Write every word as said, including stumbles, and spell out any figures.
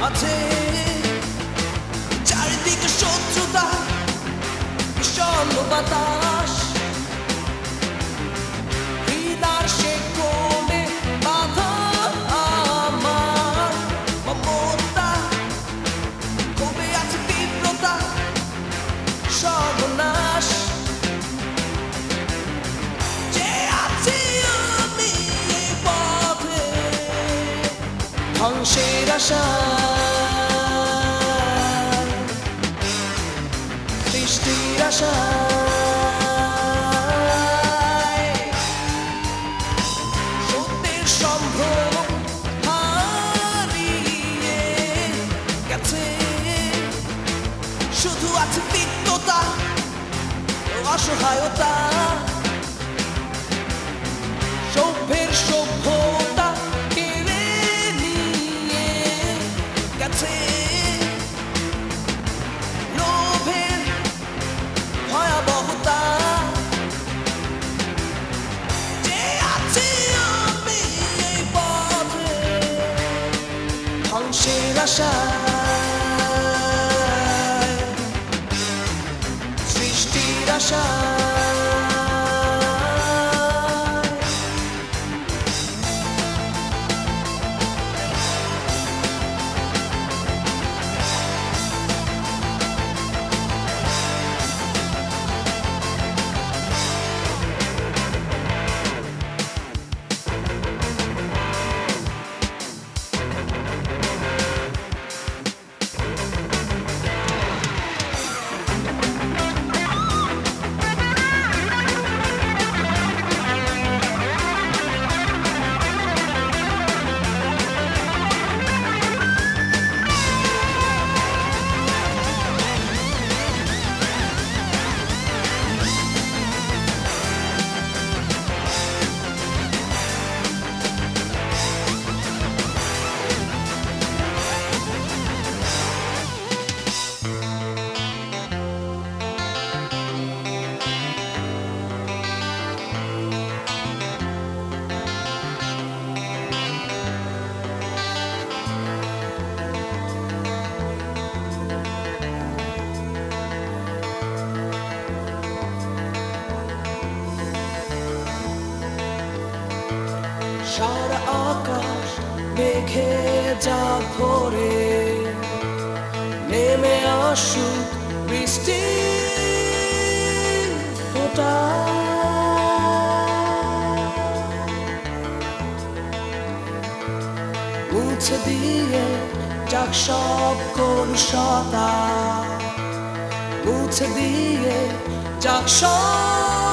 মাঝে চারিদিকে শত্রুতা বিষণ্ণ বাতাস হৃদয় সে কোণে বাধা আমার মমতা কবে আছে তীব্রতা সর্বনাশ যে আছি আমি এই পথে ধ্বংসের আশা সৃষ্টির আশায় সত্যের সম্ভ্রম হারিয়ে গেছে শুধু আছে তিক্ততা অসহায়তা সভ্যের সভ্যতা কেড়ে নিয়ে গেছে লোভের ভয়াবহতা যে আছি আমি এই পথে ধ্বংসের আশায় সৃষ্টির আশায় সারা আকাশ মেঘে যা ভরে নেমে আসুক বৃষ্টি ফোঁটা মুছে দিয়ে যাক সব কলুষতা মুছে দিয়ে যাক সব